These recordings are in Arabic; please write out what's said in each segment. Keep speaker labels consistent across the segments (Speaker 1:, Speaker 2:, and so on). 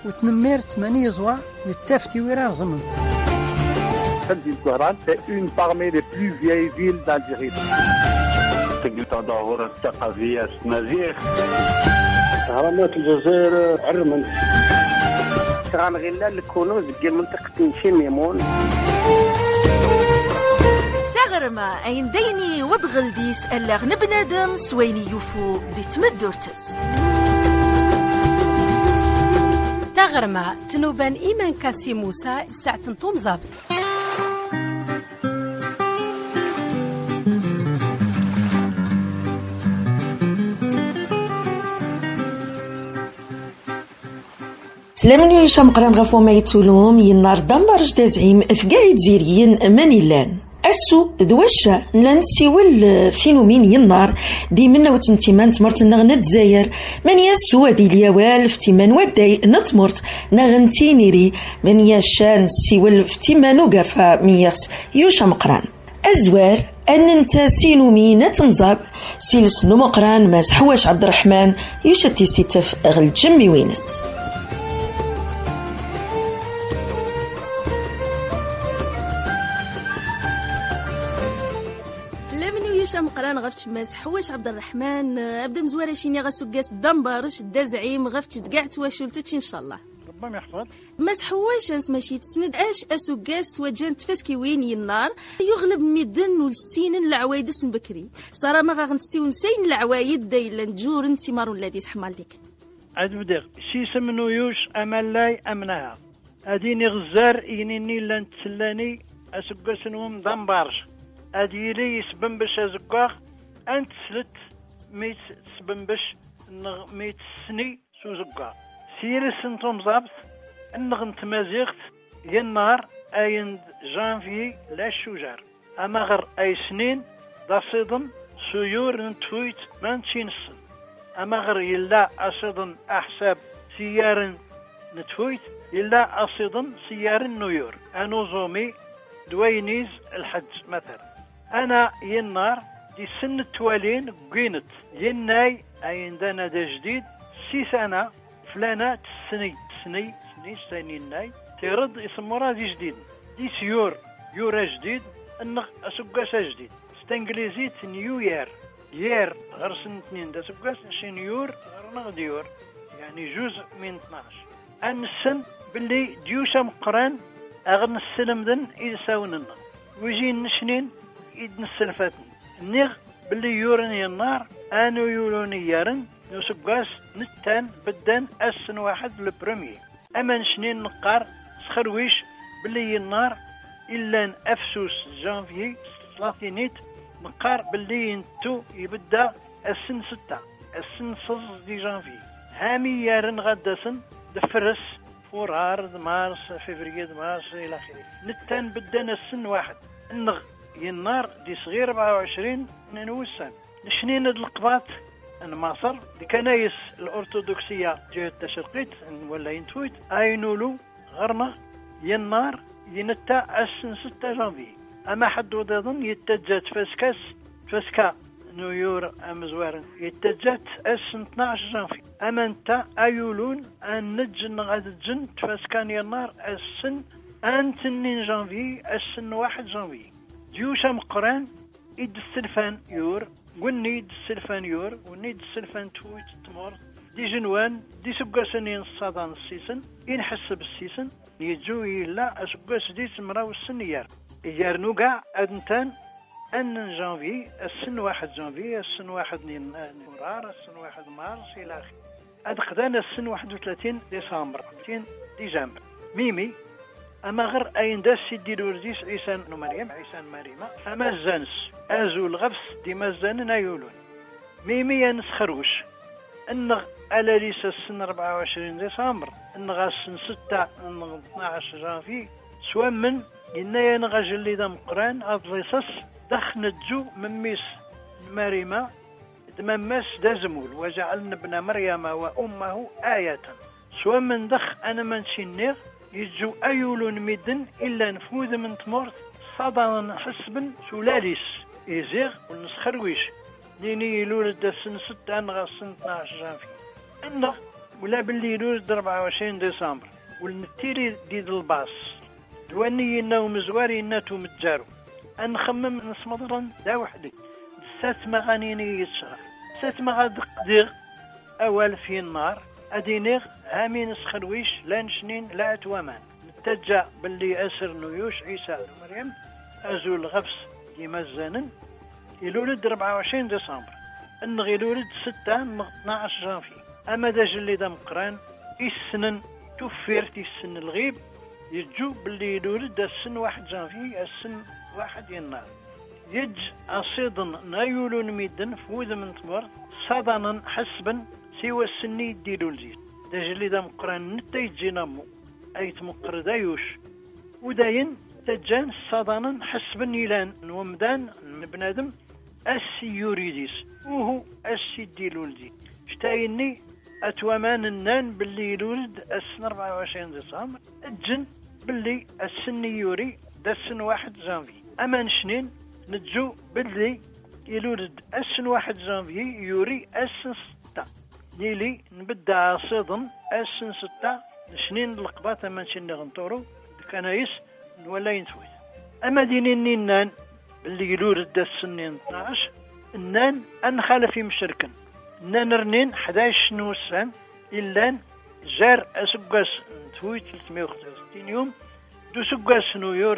Speaker 1: وتنميرت ماني يزوى يتافتي ويران زمنت.
Speaker 2: C'est une parmi les plus vieilles villes d'Algérie.
Speaker 3: تظاهرات ثقافية مزيغ.
Speaker 4: أهرامات الجزائر عرمن.
Speaker 5: كان غير الكنوز ديال منطقة شيميمون.
Speaker 6: تغرما أين ديني وبغل ديس ألاغ نبنادم سويني يوفو دي تمدورتس.
Speaker 7: تغرما تنوبان إيمان كاسي موسى الساعة تنطوم زابط.
Speaker 8: سلامني يشام قران غفو ما يتولوم ينار دمبرج دازعيم فقاعد زيريين مانيلان السو دوشا نسيول فينومين ينار دي منا وتنتيمان تمرت نغنى الجزائر من يسو هادي اليوال فتيمان وداي نتمرت نغنتينيري من يشان سيول فتيمان وقفا مياس يوشا مقران أزوار أن انت سينومين تنزاب سيلس نو مقران ماس حواش عبد الرحمن يوشتي سيتف غل جمي وينس.
Speaker 6: مقران غفتش ماس حواش عبد الرحمن ابدا مزواره شيني غاسوكاس دمبارش الدازعيم غفتش كاع تواشلتش ان شاء الله
Speaker 2: ربما يحفظ
Speaker 6: ماس حواش ماشي تسند اش اسوكاس توجنت فاسكي وين ينار يغلب ميدن والسين العوايدس بكري صرا ما غنتسيو نسين العوايد دايلا نجور انت مارون الذي تحمل ديك
Speaker 9: عاد بدير شي سمنو يوش املاي امنها اديني غزار ينيني لان تسلاني اسوكاس نوم دمبارش أديلي يسبنبش أزقاق أنت سلت ميت سبنبش ميت سني سو زقاق سيري سنتم زابط أنغ تمازيغت ينار أين جانفي لا شجار أما غر أي سنين دا صيدن سيور نتويت مانتشي نصن أما غر يلا أصيدن أحساب سيار نتويت يلا أصيدن سيار نيور أنوزومي دوينيز الحج مثلا أنا ينار دي سن التوالين قينت يناي أين دانا دا جديد 6 سنة فلانة سني يناي تيرد يسمورها دي جديد دي سيور يورا جديد أنغ أسوقاسا جديد ستانجليزيت نيو يير غير سن 2 دا سوقاس نيور غير نغ ديور يعني جزء من 12 أن السن باللي ديوشا مقران أغن السلم ذن إلساون ويجي نشنين إدن السلفاتن نيغ باللي يورني النار أنو يولوني يارن يسقاس نتان بدان أسن واحد لبرمي أما نشنين نقار سخرويش باللي النار إلا أفسوس جانفي سلاطينيت نقار باللي انتو يبدا السن 6 السن 6 دي جانفي هامي يارن غداسن دفرس فورار مارس فبراير مارس الى اخره نتان بدنا السن واحد النغ ينار دي صغير 24 نوسان نشنين القباط ان مصر دي كنايس الارثوذكسيه جهه التشرقيت ولا ينتويت اينولو غرنا ينار ينتا السن 6 جانفي اما حد وضيضن يتجات فاسكا نيور امزوارن يتجات السن 12 جانفي اما انت ايولون ان نجن غاد تجن تفاسكان ينار السن انتنين جانفي السن 1 جانفي ديوشا مقران يد السلفان يور وني يد السلفان يور وني يد السلفان تويت تمور دي جنوان دي سقاسنين الصادان السيسن ينحسب السيسن يجو يلا اسقاس دي سمراو السنيار يار نوقع ادنتان ان جانفي السن 1 جانفي السن 1 فبراير السن 1 مارس الى اخره ادقدان السن 31 ديسمبر 200 ديسمبر ميمي اما غير اين داس سيدي الورديس عيسان مريم اما الزانس ازو الغفس ديما الزانن ايولون ميمي ينس خروش انغ على ليس السن 24 ديسمبر انغ السن 6 انغ 12 جانفي سوا من ينا ينغ جلي دم قران افريسس دخن جو من ميس مريمة دممس دازمول وجعلنا ابن مريم وامه آية سوا من دخ انا منشي النيغ يجو أيول ميدن إلا نفوذ من تمورت صدى حسبا سلاليس إيزيغ ونسخرويش ليني يلول دا سن 6 أنغا سن 12 جانفي أنغ ولا باللي يلوز 24 ديسمبر والنتيري ديد الباص دواني إنه مزواري إنه متجارو أنخمم نصمدرن دا وحدي سات مغانيني يتشرح سات مغادق ديغ أول في النار أدينيغ هامين نسخرويش لا نشنين لا أتوامان نتجا باللي أسر نيوش عيسى ومريم أزول غفص ديما الزانن يلولد 24 ديسمبر النغي يلولد 6 12 جانفي أما دا جلي دا مقران السنن توفيرت السن الغيب يجو باللي يلولد السن 1 جانفي السن 1 يناير يج أصيدن نايولون ميدن فوذ من تمر صدنا حسبا سوى السني ديلو الزيت دا جلي دا مقران نتا يجينامو أي تمقر دايوش وداين تجان صدنا حسبا يلان ومدان بنادم أسي يوريديس وهو أسي ديلو الزيت شتايني أتوامان النان باللي يلولد السن 24 ديسمبر الجن باللي السن يوري دا السن 1 جانفي أما نشنين نتجو باللي يلولد السن 1 جانفي يوري السن 6 ليلي نبدا صيدن السن 6 نشنين القباط أما نشني غنطورو كنايس ولا ينتوي أما دينين النان باللي يلولد السن 12 النان أنخالف مشركن النان رنين 11 نوسان إلا جار أسقاس نتوي 365 يوم دو سقاس نويور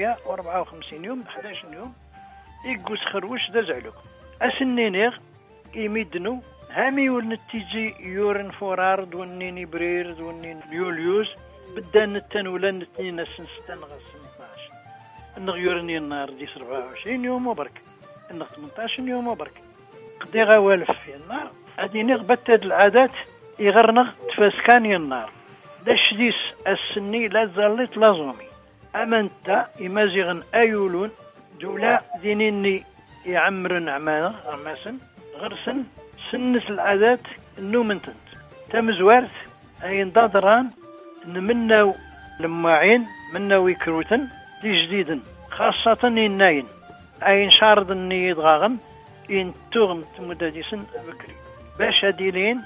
Speaker 9: 354 يوم 11 يوم يقوس خروش دا زعلوك أسنينيغ يميدنو هامي والنتيجي يورن فورار دونيني برير دونين يوليوز بدا نتن ولا نتنين السن 6 غسن 12 النغيورني النار دي 24 يوم وبرك النغ 18 يوم وبرك قدي غوالف في النار أدينيغ بتاد العادات يغرنغ تفاسكاني النار دا شديس السني لا زالت لازومي أما انت يمازيغن أيولون دولا دينيني يعمرن عماسن غرسن سنة العادات النومنتنت تمزوارت أي ندادران نمناو لماعين مناو يكروتن دي جديدن خاصة الناين أي نشارد الني يدغاغن ينتوغم تمداديسن بكري باش أديلين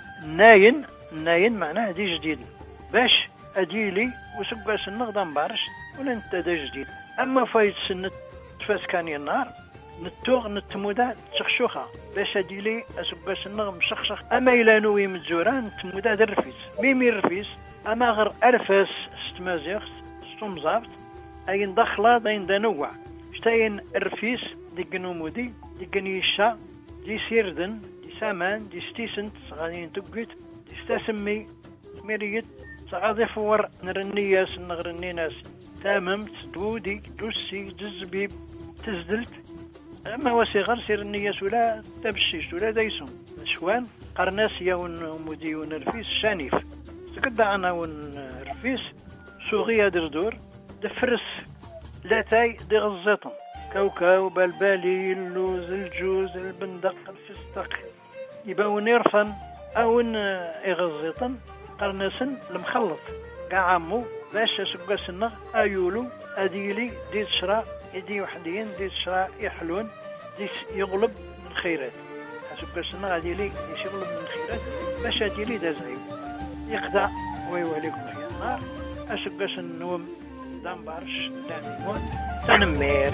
Speaker 9: ناين معناه دي جديدن باش أديلي وسقاس النغضان بارش ولا انت دا جديد أما فايد سنة تفاسكاني النار نتوغ نتمودا تشخشوخا باش أديلي أسقاس النغ مشخشخ أما إلا نوي متزوران نتمودا دا الرفيس ميمي الرفيس أما غير أرفاس ستمازيغ ستمزابط أي ندخلا داين دا نوع شتاين الرفيس دي قنومودي دي قنيشا دي سيردن دي سامان دي ستيسنت صغانين تقويت دي ستاسمي ميريت صغادي فور نرنياس نغرنيناس تاممت دودي دوسي جزبيب تزدلت أما وسيغر سير النياس ولا تبشيش ولا دايسون شوان قرناسيا ونمودي ونرفيس شانيف سكدا عنا ونرفيس سوغيا دردور دفرس لاتاي دي غزيطن كاوكاو بالبالي اللوز الجوز البندق الفستق يباون يرفن أو إغزيطن قرناسن المخلط قاع عمو باش سقاس النغ أيولو أديلي دي تشرا يدي وحدين دي تشرا يحلون دي يغلب من خيرات سقاس النغ أديلي يغلب من خيرات باش أديلي دازعي يقدع ويواليكم في النار أسقاس النوم دام بارش داميمون تنمير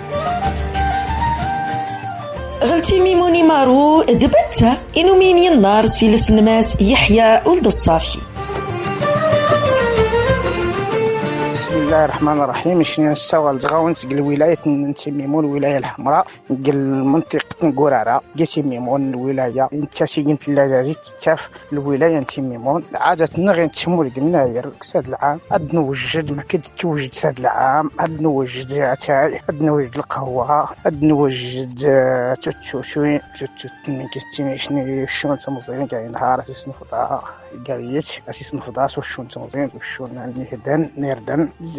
Speaker 8: غلتي ميموني مارو دبتا إنو مين ينار سيلس نماس يحيى ولد الصافي.
Speaker 1: بسم الله الرحمن الرحيم. شنو نساو الزغاون قال الولاية نتيميمون الولاية الحمراء قال منطقة قرارة نتيميمون الولاية انتسيين تلاجة تاف الولاية نتيميمون عادة نغي نتسمو الجناير كساد العام هاد نوجد ما كد توجد ساد العام هاد نوجد اتاي هاد نوجد القهوة هاد نوجد توتشوشوين توتشوتني كستيني شنو شون تمزين كاي نهار اسيس نفضا قاليت اسيس نفضا وشون تمزين وشون نهدن نيردن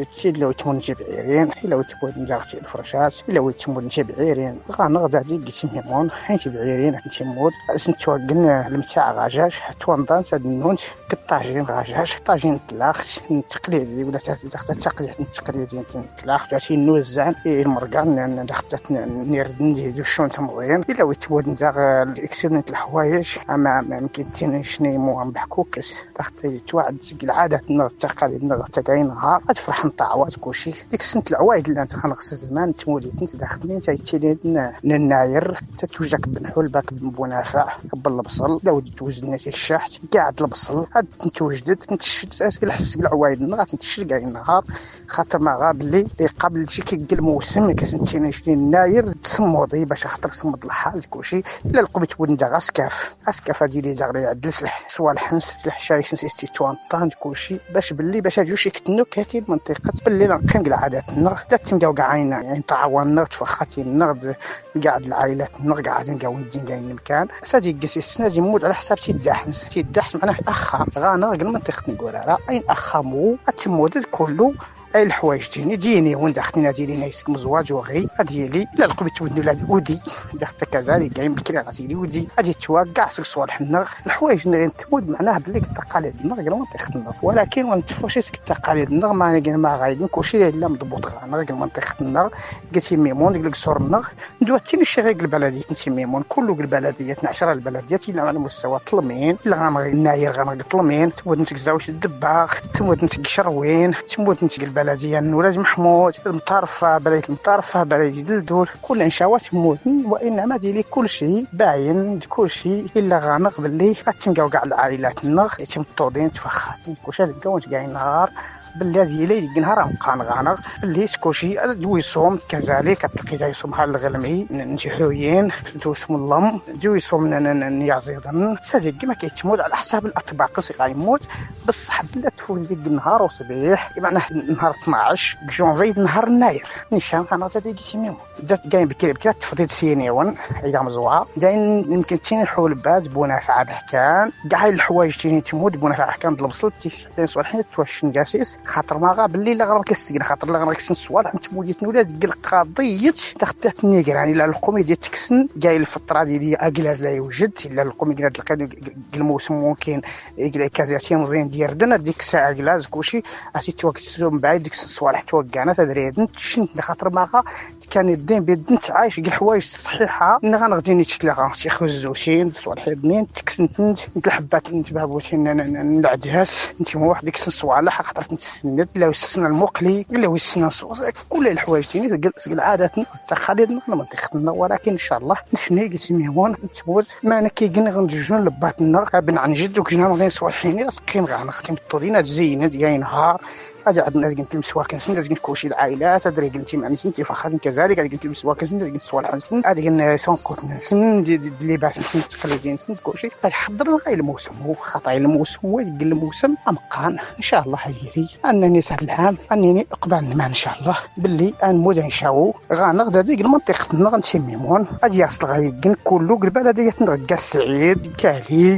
Speaker 1: تسيد لو تمون جبعيرين لو تبود نجاغتي الفرشات لو تمود جبعيرين غنغدا ديك تيمون حين جبعيرين تيمود سنتوقن المتاع غاجاج توانضان تدنون كطاجين غاجاج طاجين تلاخ تقليدي ولا تقليد التقليدي تلاخ جاتي نوزان المرقان دخلت نيرد ندير شون تمغين الا تبود نزاغ الاكسيدنت الحوايج اما ممكن تنشني مو بحكوكس تختي توعد العاده النغ التقاليد النغ تاعي نهار تفرح نطاعوات كلشي ديك سنه العوايد اللي انت خنقص الزمان تمولي انت داخلين تايتيني الناير تتوجك بنحول باك بنافع قبل البصل لو توزن الشحت قاعد البصل هاد نتوجدد نتشد الحس بالعوايد النغ تنتشد كاع النهار خاطر ما غاب اللي قبل شي كي الموسم كسنتيني شني الناير تصمودي باش خاطر تصمد الحال كلشي الا لقيت ولد غاسكاف هادي اللي جاغري يعدل سوا الحنس الحشايش نسيتي توانطان كلشي باش هاجو شي كتنو كاتي المنطقه باللي نقيم العادات النغ لا تمداو كاع يعني تعاوننا تفخاتي النغ كاع العائلات النغ قاعدين كاوندين كاين المكان سادي قسي السنه يمود على حساب تيدحس معناه اخا غانا المنطقه نقولها اين اخامو تمود كله اي الحوايج ديني وين داخلين ديالي نايسك مزواج وغي ديالي لا لقيت ولاد ودي داخل كذلك كاين بكري غادي ودي غادي توقع في صوالح النغ الحوايج اللي تمود معناها بلي التقاليد النغ ما تخدم ولكن ونتفوشي التقاليد النغ ما غايدين كلشي الا مضبوط غنغ المنطقه النغ قلتي ميمون قلك صور النغ ندواتي الشيغ البلديه نتي ميمون كله البلديات 10 البلديات اللي على مستوى طلمين لا غنغ الناير غنغ طلمين تمود نتكزاوش الدباغ تمود نتك شروين تمود نتك البلديه نوراج محمود المطرفه بلديه المطرفه بلديه دلدول كل انشاوات مودن وانما ديالي كل شيء باين كل شيء الا غنغ باللي غتمكاو كاع العائلات النغ يتم طودين تفخاتين كلشي هكا كاع النهار بالذي لي نهار مقان غانغ اللي سكوشي دويصوم كذلك تلقي يصوم هال الغلمي نجحويين دوسم اللم دويصوم نيازيدن صدق ما كيتمود على حساب الاطباق غيموت بصح بلا تفوت ديك النهار وصبيح بمعنى نهار 12 جونفي نهار ناير نيشان انا تديك سيميو دات كاين بكري تفضيل سينيون ايام زوا داين يمكن تين الحول بعد بونافع بحكان كاع الحوايج تين تمود بونافع بحكان البصل تيسدين صالحين توش نجاسيس خاطر ما غاب اللي لا غير كيستقنا خاطر لا غير كيسن صوالح نتموديت ولاد القضيه تختات نيغر يعني لا القومي ديال تكسن جاي الفتره ديال اكلاز لا يوجد الا القومي ديال الموسم ممكن يقلا كازاتي مزيان ديردنا ديك الساعه اكلاز كلشي اسي توقتو من بعد ديك الصوالح توقعنا تدريد شنت خاطر ما غا كان يدين بيد عايش كاع الحوايج الصحيحه ان غنغدي نتلاقى شي خزوشين صوالح بنين تكسنت الحبات نتبابوتين نلعدهاس انت واحد ديك الصوالح خاطر السند لا وسنا المقلي لا وسنا كل الحوايج تيني العادات التقاليد ما تخدمنا ولكن ان شاء الله نشني قلت ميمون نتبوز ما انا كيجن غنجون لباتنا بن عنجد وكنا غادي نصوالحين راسكين غنختم الطولينه تزينه ديال نهار هذا عندنا قلت المسواك نسند قلت كوشي العائلات هذا قلت مع نسنتي فخادين كذلك قلت المسواك نسند قلت صوالح نسند هذا قلنا سونقوت نسند اللباس نسند تقليدين نسند كوشي حضرنا غير الموسم هو خطاي الموسم هو يقل الموسم امقان ان شاء الله هيري انني سعد العام انني اقبل ما ان شاء الله باللي ان مودن شاو غنغدا ديك المنطقه نغنسميمون هذه يصل غيكن كله البلديه نغا سعيد كالي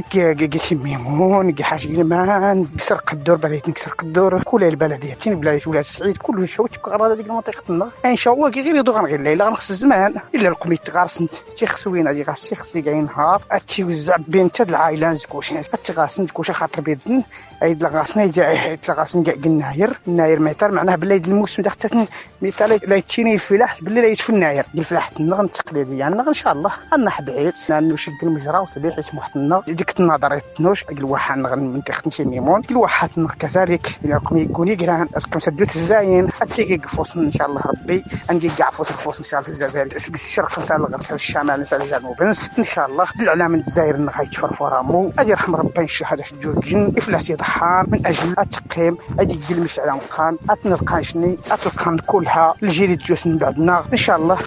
Speaker 1: كيميمون حاج المان كسر قدور بلديه نكسر قدور كل البلد ديالتين بلاد ولاد السعيد كله شوت كقرا ديك المنطقه النار ان شاء الله غير يدو غير الليله غنخص الزمان الا القميت غارسنت تيخصوينا ديك غاسي كاع نهار تيوزع بين حتى العائلات كلشي تغاسن كلشي خاطر بيدن ايد لغاسنا كاع تغاسن كاع الناير ميتر معناه باللي الموسم داخل ميتال لا يتشيني الفلاح باللي لا يتفو الناير الفلاح النغ التقليديه يعني ان شاء الله انا حبيت لانه شد المجرى وصبيح يسمح لنا ديك النظريه نوش الواحد نغ منطقه شيميمون الواحد نغ كذلك الى يكون كران كنسدوت الزاين حتى كيقفوس ان شاء الله ربي انجي كاع فوس ان شاء الله في الجزائر في الشرق ان شاء الله في الشمال في الجنوب ان شاء الله الاعلام الجزائر نغايت فرفورامو ادي رحم ربي الشهاده الجوجن افلاس يضحار من اجل التقييم ادي المش على مقان اتنلقى شني اتلقى كلها الجيل الجوس من بعدنا ان شاء الله.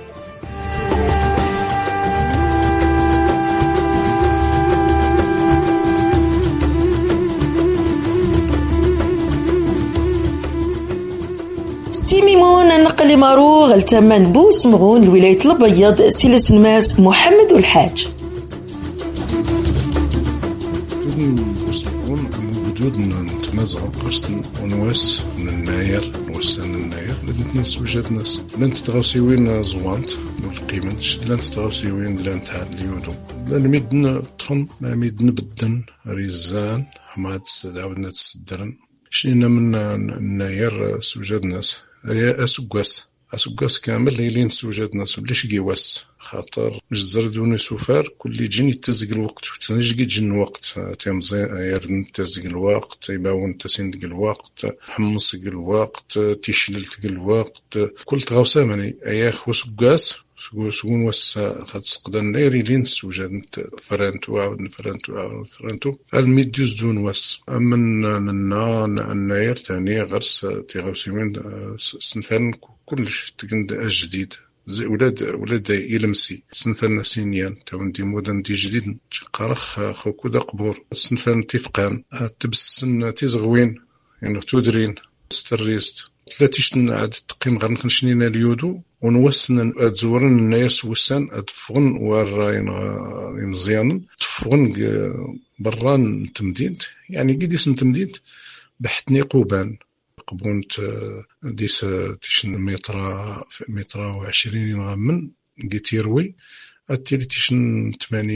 Speaker 8: ستيميمون نقل مارو غلتمان بوس مغون الولاية الأبيض سيلس نماس محمد والحاج
Speaker 10: وسنكون بدود نتمازغ قرصن ونواس من الناير نوسان الناير لازم نسوجد ناس لان تتغوسيوين زوانت والقيمنش لان تتغوسيوين لان تاع اليودو لان ميدن طفن ما ميدن بدن ريزان حماد عاودنا تسدرن شينا من الناير سوجد ناس هي أسوقاس كامل ليلين سوجد ناس بليش جيواس خاطر مش زردوني سوفار كل يجيني تزق الوقت وتنجي جن وقت تيمزي يردن تزق الوقت يباون تسندق الوقت حمص الوقت تشلل الوقت كل تغوسا مني أياخ وسوقاس سكون وس خد سقدن نيري لين سوجد فرانتو عاود فرانتو الميديوز دون وس أمن الناير تاني غرس تغوسي من سنفان كلش تقند جديد زي ولاد يلمسي سنفان سينيان توندي مودن دي جديد قرخ خوكودا قبور سنفان تفقان تبسن تزغوين يعني تودرين ستريست ثلاثيشن عاد تقيم غير نخنشنينا اليودو ونوسن ادزورن الناس وسان ادفغن وراين مزيان تفغن بران تمدينت يعني قديس تمدينت بحتني قوبان قبونت ديس تيشن متر وعشرين غامن قيتيروي التالي تيشن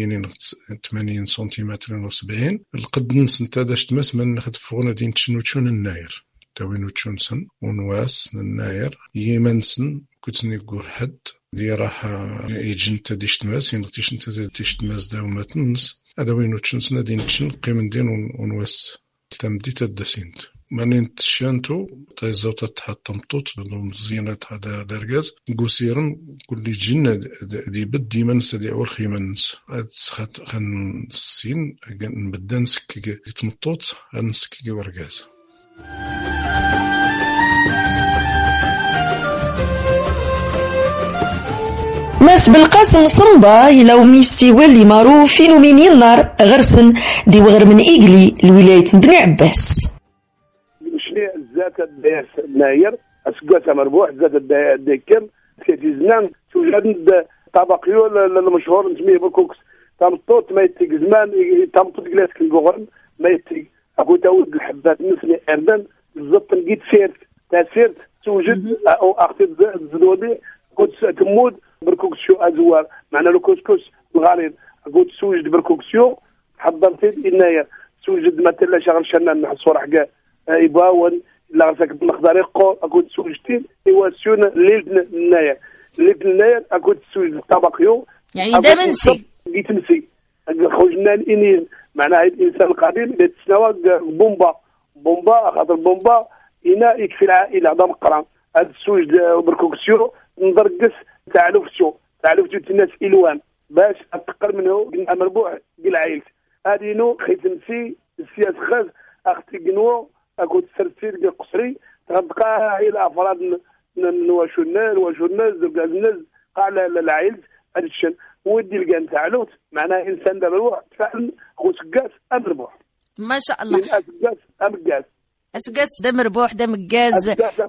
Speaker 10: 80 سنتيمتر و70 القد نسنتا داش تماس من ناخد فوقنا دين تشنوتشون الناير تاوينو تشونسن ونواس الناير يمنسن كنتني نقول حد دي راح يجن تديش تماس ينغتيش انت تديش تماس داوما تنس هذا وينو تشونسن دين تشن قيمن دين ونواس تمدي تدسينت مانين تشانتو تايزوتا تحطم طوط مزينة هذا درجاز قوسيرن كل جنة دي بدي منس دي أول خيمنس خد خن السين بدن سكيجة يتمطوط عن سكيجة ورجاز
Speaker 8: ماس بالقاسم صنبا إلى ميسي واللي مارو فينو من ينار غرسن دي وغر من إيقلي الولاية بني عباس
Speaker 4: ذات الناير أسقاطها مربوح ذات الديكم كي زمان توجد طبقيو المشهور نسميه بالكوكس تمطوط ما يتيق زمان تمطوط جلاس كنقورن ما يتيق أقول تاود الحبات نسمي أردن بالضبط لقيت سيرت توجد أو أختي الزنودي قلت تمود بركوكسيو أزوار معنا لو كوسكوس الغالين قلت توجد بركوكسيو حضرت الناير توجد مثلا شغل شنان نحصور حقا يباون لا غسك بالمقدار يقول أكون سوجتين يواسيون ليل الناير أكون سوج طبقيو
Speaker 6: يعني دا منسي
Speaker 4: جيتنسي خرجنا الإنين معناها الإنسان القديم اللي تسنوا بومبا خاطر بومبا هنا يكفي العائلة هذا مقران هذا السوج بركوكسيو ندرقس تعلفتو الناس إلوان باش أتقر منه قلنا مربوع قل عائلت هذه نو خيتنسي السياسة خاز أختي قنوة أقول سرسير قصري تغطقاها إلى أفراد نواشوناز زوجازناز قال العيلز هادشن ودي الجان تعلوت معناه إنسان دابا روح فعلا خصقاس أمربوح
Speaker 6: ما شاء الله أسقاس دا مربوح دا مقاز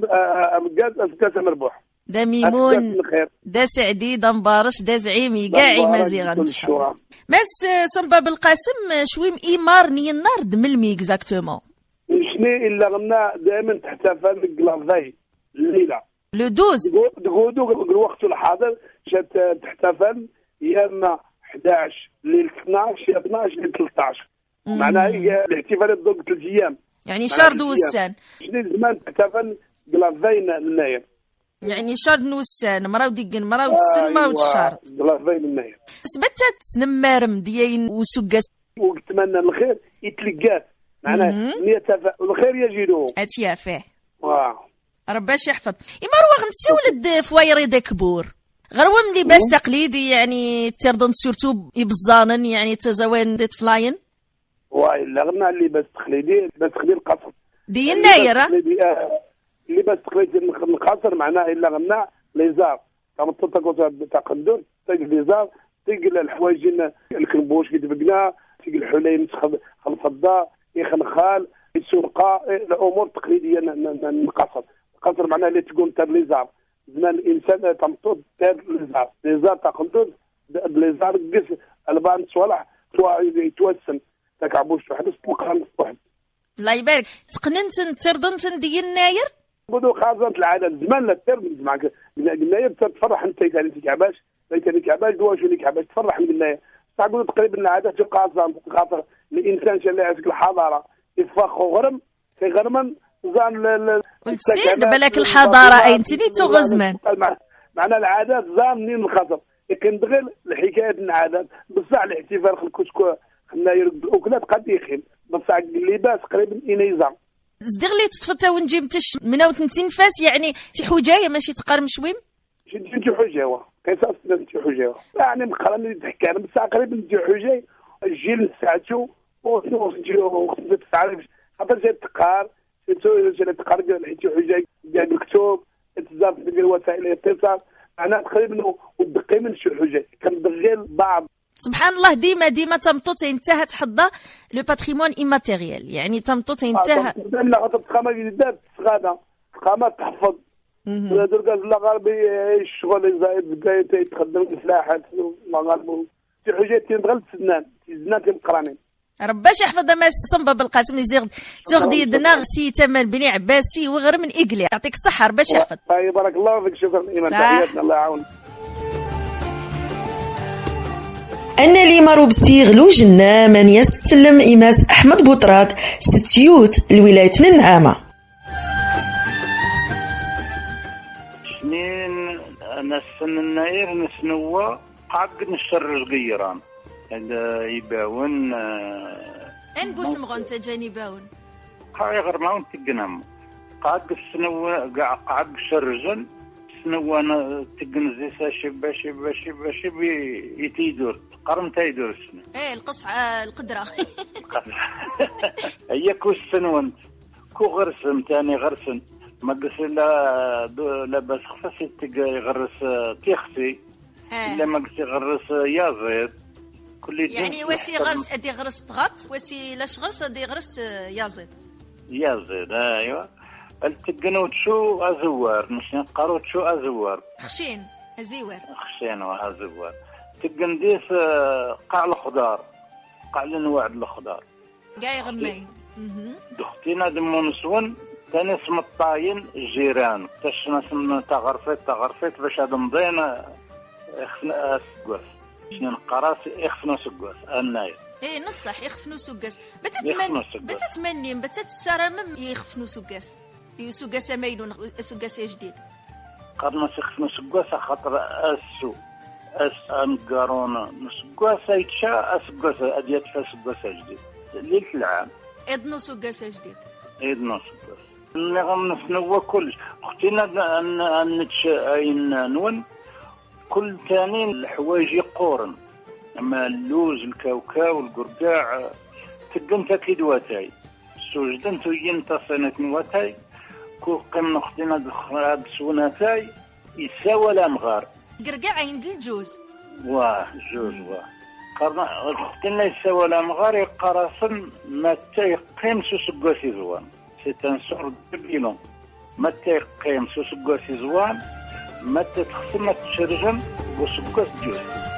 Speaker 4: أسقاس أمربوح
Speaker 6: دا ميمون دا سعدي دا مبارش دا زعيمي قاعي مزيغا إن شاء الله ماس صنبا بالقاسم شويم إيمار ني النار دملمي إكزاكتومون
Speaker 4: شني إلا غنا دائما تحتفل بالكلافاي الليلة
Speaker 6: لو دوز
Speaker 4: دقودو الوقت الحاضر شات تحتفل يا اما 11 ليل 12 يا 12 ليل 13 معناها الاحتفال يدوم 3 أيام
Speaker 6: يعني شهر دوسان
Speaker 4: شني زمان تحتفل كلافاي الناير
Speaker 6: يعني شهر نوسان مراو ديقن مراو تسن مراو الشهر
Speaker 4: كلافاي الناير
Speaker 6: سبتت نمارم ديين وسقاس
Speaker 4: ونتمنى الخير يتلقات معناها الخير يجيله
Speaker 6: أتيا فيه رباش يحفظ إما روح نسي ولد فوايري داكبور غروم لباس تقليدي يعني تردن سورتو يبزانن يعني تزوين ديت فلاين
Speaker 4: وايلا غنا اللباس تقليدي بس تقليد القصر
Speaker 6: دي النايرة
Speaker 4: اللباس تقليدي القصر معناه إلا غنا ليزار تمطط تاع قندور تلقى ليزار تلقى الحوايجين الكربوش قد بقنا تلقى الحلين خلفضاء يخنخال السرقاء الامور التقليديه القصر معناها اللي تقول تاع ليزار زمان الانسان تمطط تاع ليزار تاع قندور ليزار قس البان صوالح يتوسم تكعبوش واحد تلقى واحد.
Speaker 6: الله يبارك. تقننت ترضنت ديال الناير
Speaker 4: بدو خازنت العاده زمان لا ترد معك قلنا تفرح انت ثاني كعباش ثاني كعباش دواش اللي كعباش تفرح قلنا تعقول تقريبا العاده تقاطع خاطر الانسان شال يعزك الحضاره يفخ غرم في غرما زان
Speaker 6: السيد بالك الحضاره اينتني تغزمان
Speaker 4: معنا العادات زان منين الخطر لكن دغل الحكايه العادات بصح الاحتفال الكسكو خلينا يرد وكلات قد يخيم بصح اللباس قريبا انيزام
Speaker 6: زدغلي تتفتا ونجيبتش مناو تنتين فاس يعني تي حجايه ماشي تقرم شويم
Speaker 4: شي حجاوه قصاص تي حجاوه يعني مقرن تحكي انا بصح قريبا تي حجاي الجيل ساعتو وخصو تعرف خاطر جات تقار جات تقار حيت حجاي ديال المكتوب تزاف ديال الوسائل الاتصال انا تقريبا ودقي من شي حجاي كندغل بعض
Speaker 6: سبحان الله ديما تمطط انتهت حظه لو باتريمون ايماتيريال يعني تمطط انتهى
Speaker 4: لا تقامه جدات صغاده قامه تحفظ دركا الغربي الشغل زايد يتخدم الفلاحات المغاربه شي حاجات تنغل سنان تنقرانين
Speaker 6: رباش يحفظ ما صنبه بالقاسم يزيغ تغدي يدنا سي تمن بني عباسي وغير من اقلي يعطيك الصحه رباش يحفظ
Speaker 4: بارك الله فيك شكرا ايمان تحياتنا الله يعاون
Speaker 8: أنا لي مارو بسيغلو جنة من يستسلم إماس أحمد بوطراد ستيوت الولاية النعامة.
Speaker 3: سنين أنا السن الناير نسنوى قاعد نشر الغيران هذا يباون
Speaker 6: انبوس مغنت جاني باون
Speaker 3: قاعد غرماون تجنم قاعد السنوى قاعد شرجن سنوانا تجنزي شبا يتيدور قرن تيدور السنة
Speaker 6: القصعة القدرة
Speaker 3: هي كو السنوانت كو غرسن تاني غرسن ما قص لا بس خفاسي تلقى يغرس تيخسي إلا ما قص يغرس يازيد كل
Speaker 6: يعني وسي غرس أدي غرس تغط وسي لاش غرس أدي غرس يازيد
Speaker 3: أيوة التقنوت شو أزوار مش نقروت شو أزوار
Speaker 6: خشين
Speaker 3: وأزوار تقنديس قاع الخضار قاع الأنواع الخضار
Speaker 6: قاي غمين
Speaker 3: دختينا دمونسون تاني اسم الطاين جيران تشنا اسم تغرفت باش هذا مضينا اخفنا سقوس شنو نقراس اخفنا سقوس الناير
Speaker 6: نصح يخفنو سقاس بتتمني بتتسرمم يخفنو سقاس يسقاس مايلون سقاس جديد
Speaker 3: قرنا يخفنو سقاس خاطر انقارونا سقاس يتشا سقاس اديات سقاس جديد ليله العام
Speaker 6: اذنو سقاس جديد
Speaker 3: نغم نسنوى كلش اختينا ان نون كل تانين الحوايج يقورن اما اللوز الكاوكاو القرقاع تقنت اكيد واتاي سوجدنتو ينتا صينة واتاي كو قمنا اختينا دخراب سوناتاي يساوى لامغار
Speaker 6: قرقاع عند الجوز
Speaker 3: جوز قرنا اختينا يساوى لامغار يقرصن ما تيقيم سوسقوسي زوان ستنصر بيلون ما تيقيم سوسقوسي زوان ما تتخصم ما تشرجم وسقوس جوز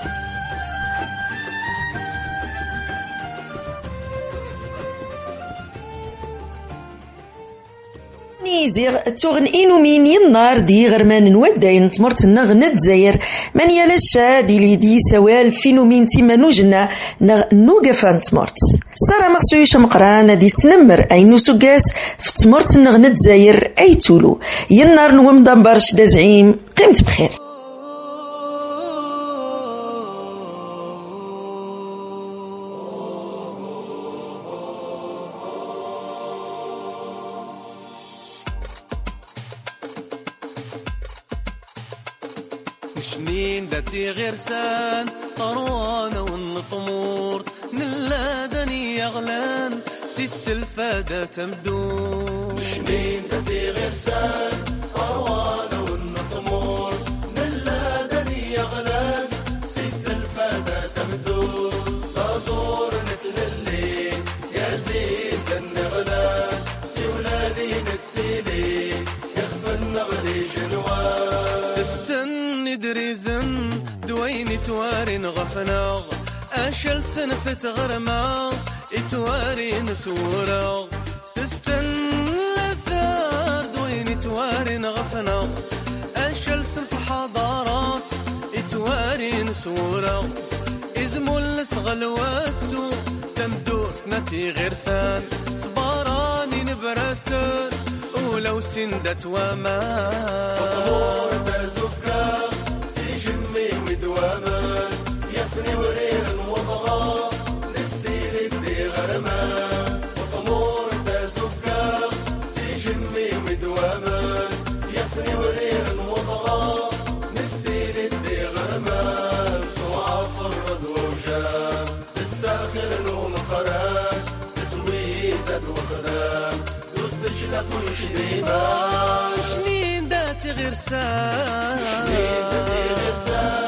Speaker 8: نيزيغ توغن إنو مين ينار دي غرمان نوداين تمرت النغ ندزاير من يلاشا دي لي دي سوال فينو مين تيما نوجنا نغ نوقفان تمرت سارة مغسويش مقران دي سنمر أينو سقاس في تمرت النغ ندزاير أي تولو ينار نوم دمبرش دا زعيم قيمت بخير
Speaker 11: شنين داتي غرسان طروانة والنطمور نلادني يغلان ست الفادة تمدور شنين داتي غرسان طروانة والنطمور نلادني يغلان ست الفادة تمدور تزور مثل الليل يا عزيز النغلان سي ولادي نتيلي يخفى النغلي جنوان دريزن دوين توارن غفناغ أشل سنفت غرماغ يتواري نسورة سستن لثار دوين يتواري نغفنا أشل سلف الحضارات يتواري نسورة إزمو الصغل والسو تمدوت نتي غرسان صباراني نبرسان ولو سندت ومان
Speaker 12: فطمور تزكى في جمي مدوامان يفني ورير وضغى للسيل بدي غرمان فطمور تزكى في جمي مدوامان يفني ورير وضغى للسيل بدي غرمان سوى فرد وجام تتساخر لهم قران تتويزد وخدام تجلف وشديما
Speaker 11: شنين داتي غرسان